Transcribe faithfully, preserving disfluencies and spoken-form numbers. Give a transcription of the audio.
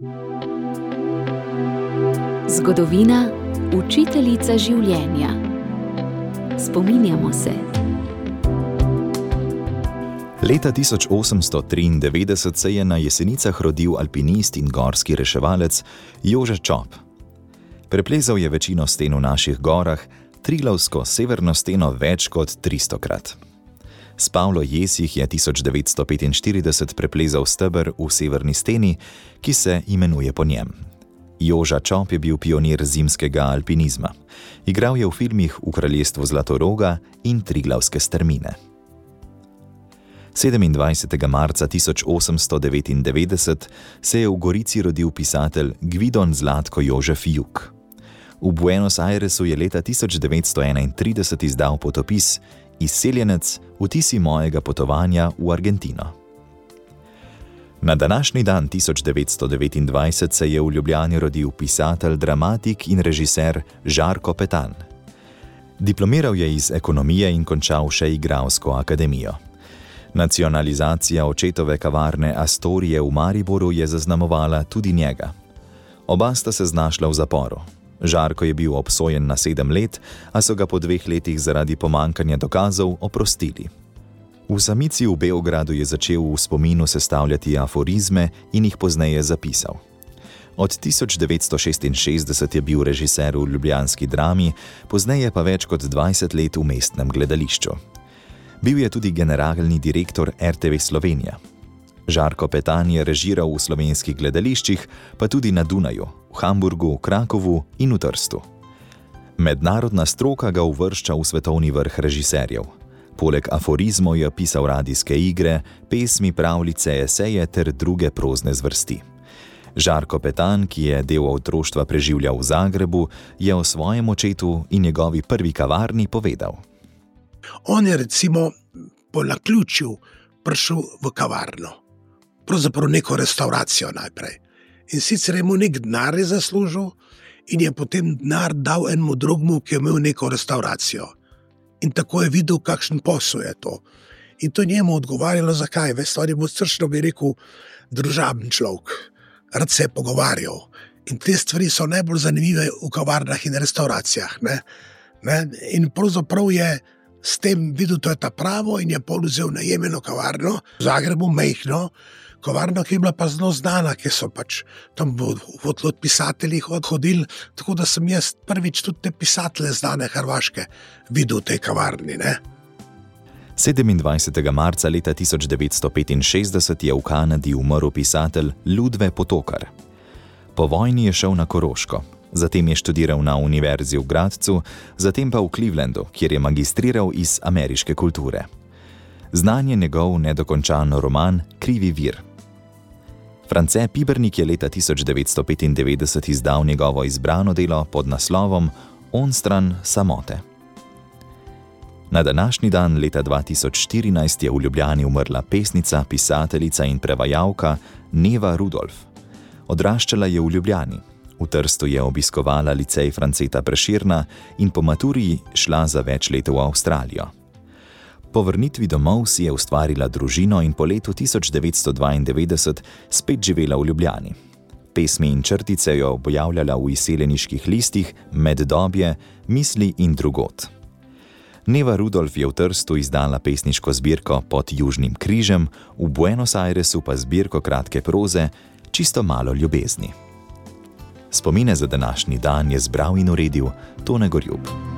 Zgodovina, učiteljica življenja. Spominjamo se. Leta tisoč osemsto triindevetdeset se je na Jesenicah rodil alpinist in gorski reševalec Jože Čop. Preplezal je večino sten v naših gorah, Triglavsko severno steno več kot tristokrat. S Pavlo Jesih je tisoč devetsto petinštirideset preplezal steber v severni steni, ki se imenuje po njem. Joža Čop je bil pionir zimskega alpinizma. Igral je v filmih V kraljestvu Zlatoroga in Triglavske strmine. sedemindvajsetega marca tisoč osemsto devetindevetdeset se je v Gorici rodil pisatelj Gvidon Zlatko Jožef Juk. V Buenos Airesu je leta tisoč devetsto enaintrideset izdal potopis Izseljenec, vtisi mojega potovanja v Argentino. Na današnji dan tisoč devetsto devetindvajset se je v Ljubljani rodil pisatelj, dramatik in režiser Žarko Petan. Diplomiral je iz ekonomije in končal še igralsko akademijo. Nacionalizacija očetove kavarne Astorije v Mariboru je zaznamovala tudi njega. Oba sta se znašla v zaporu. Žarko je bil obsojen na sedem let, a so ga po dveh letih zaradi pomanjkanja dokazov oprostili. V samici v Beogradu je začel v spominu sestavljati aforizme in jih pozneje zapisal. Od tisoč devetsto šestinšestdeset je bil režiser v ljubljanski Drami, pozneje pa več kot dvajset let v mestnem gledališču. Bil je tudi generalni direktor er te ve Slovenija. Žarko Petan je režiral v slovenskih gledališčih, pa tudi na Dunaju, v Hamburgu, Krakovu in v Trstu. Mednarodna stroka ga uvršča v svetovni vrh režiserjev. Poleg aforizmov je pisal radijske igre, pesmi, pravljice, eseje ter druge prozne zvrsti. Žarko Petan, ki je del otroštva preživljal v Zagrebu, je o svojem očetu in njegovi prvi kavarni povedal. On je recimo po naključju prišel v kavarno. Pravzaprav neko restauracijo najprej. In sicer je mu nek denar zaslužil in je potem denar dal enemu drugemu, ki je imel neko restauracijo. In tako je videl, kakšen posel je to. In to njemu odgovarjalo, zakaj. Veste, on je bil strašno, bi rekel, družaben človek. Rad se je pogovarjal. In te stvari so najbolj zanimive v kavarnah in restauracijah. Ne? Ne? In pravzaprav je s tem videl, to je ta pravo in je pol vzel najemeno kavarno, v Zagrebu mejhno, kavarno, ki je bila pa zelo znana, ki so pač tam v od pisatelji hodili, tako da sem jaz prvič tudi te pisatelje znane Hrvaške videl v tej kavarni. Ne? sedemindvajsetega marca leta tisoč devetsto petinšestdeset je v Kanadi umrl pisatelj Ludve Potokar. Po vojni je šel na Koroško. Zatem je študiral na univerzi v Gradcu, zatem pa v Clevelandu, kjer je magistriral iz ameriške kulture. Znan je njegov nedokončan roman Krivi vir. France Pibernik je leta tisoč devetsto petindevetdeset izdal njegovo izbrano delo pod naslovom Onstran samote. Na današnji dan leta dva tisoč štirinajst je v Ljubljani umrla pesnica, pisateljica in prevajalka Neva Rudolf. Odraščala je v Ljubljani. V Trstu je obiskovala licej Franceta Prešerna in po maturi šla za več let v Avstralijo. Po vrnitvi domov si je ustvarila družino in po letu tisoč devetsto dvaindevetdeset spet živela v Ljubljani. Pesmi in črtice jo objavljala v izseljeniških listih Meddobje, Misli in drugod. Neva Rudolf je v Trstu izdala pesniško zbirko Pod južnim križem, v Buenos Airesu pa zbirko kratke proze Čisto malo ljubezni. Spomine za današnji dan je zbral in uredil Tone Gorjup.